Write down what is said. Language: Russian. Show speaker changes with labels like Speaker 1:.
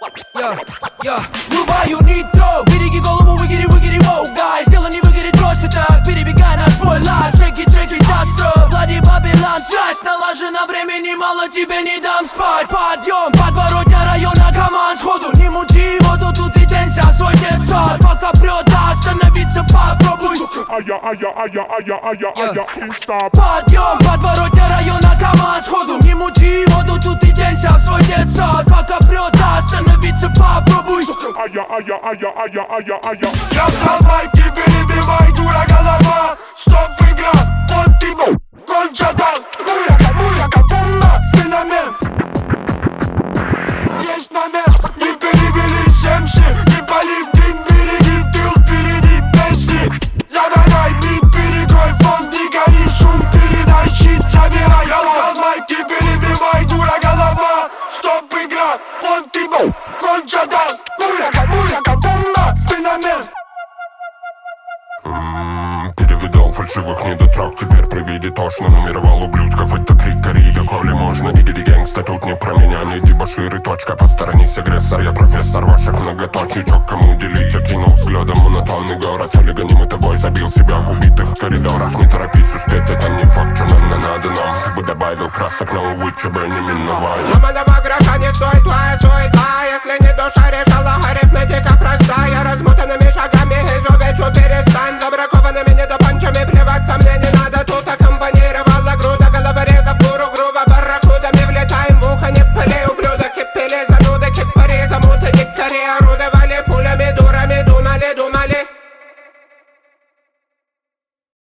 Speaker 1: Врубаю нитро, береги голову, выгири, воу, гай. Сделай, не выгорит просто так, перебегай на свой лад. Джеки, Дастро, Влади, Бабилан. Связь налажена, времени мало, тебе не дам спать. Подъем, подворотня района, команд сходу. Не мути воду, тут и денься, свой детсад. Пока прет, да, остановиться попробуй. Подъем, подворотня района, команд сходу. Не мути воду, тут и денься, свой детсад. Пока прет, да, остановиться попробуй.
Speaker 2: Я взял майки, перебивай, дура голова. Стоп, игра, вот ты был, конча дал. Муяка, бомба, феномен. Есть момент, не перевели семши. Не пали в дым, береги тыл, впереди песни. Забирай, бит, перекрой фон, не гори, шум, передай щит, забирай. Я взял майки, перебивай, дура голова. Стоп, игра, вот ты был, конча дал. Муяка, бомба, феномен.
Speaker 3: Перевидал фальшивых недотрог, теперь при виде тошно. Нумеровал ублюдков, это крик Кариби, коли можно. Дигиди гэнгста, тут не про меня, не дебоширы, точка. Посторонись, агрессор, я профессор ваших многоточечек. Кому делить, окинул взглядом монотонный город. Олигонимый тобой забил себя в убитых коридорах. Не торопись успеть, это не факт, что надо нам. Как бы добавил красок, но увы, чебы не миновали.
Speaker 2: Ломаного гроша не стоит твоя суета. Если не душа решала, арифметика простая. Размотанными шагами изувечу, перестань. Забракованными не допустим.